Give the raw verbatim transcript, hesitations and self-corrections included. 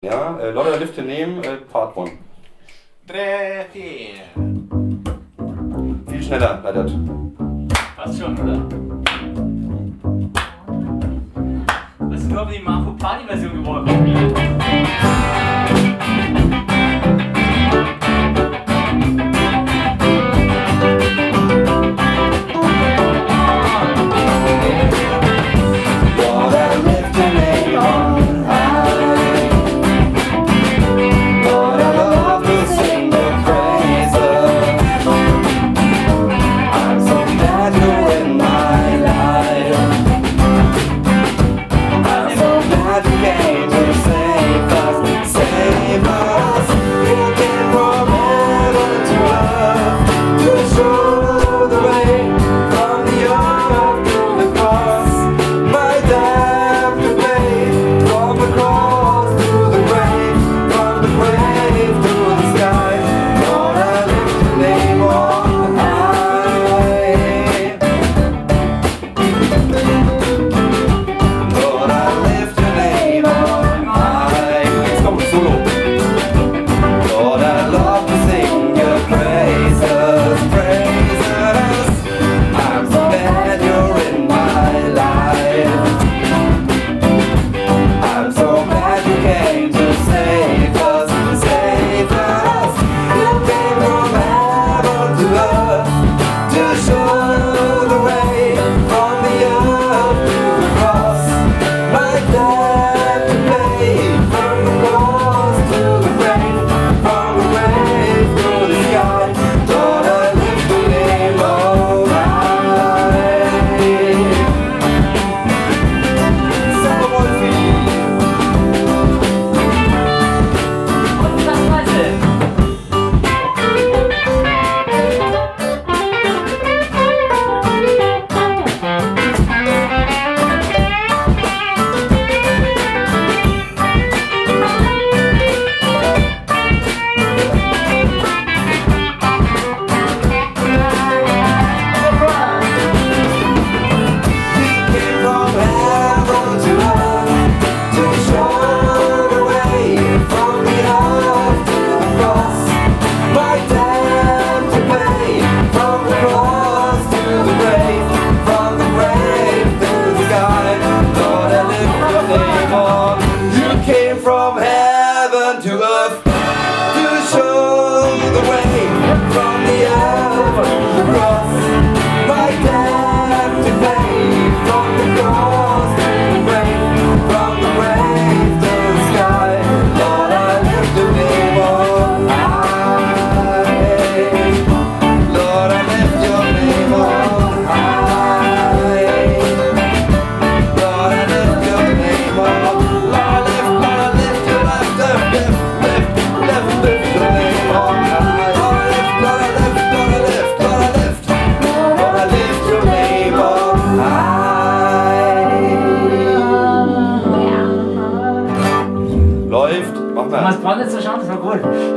Ja, äh, Lord, I live to name, äh, Part eins. Drei, vier. Viel schneller, leider. Passt schon, oder? Was ist nur die Marco Party Version geworden? Läuft, mach mal. Thomas Brandl zu schauen, das war gut.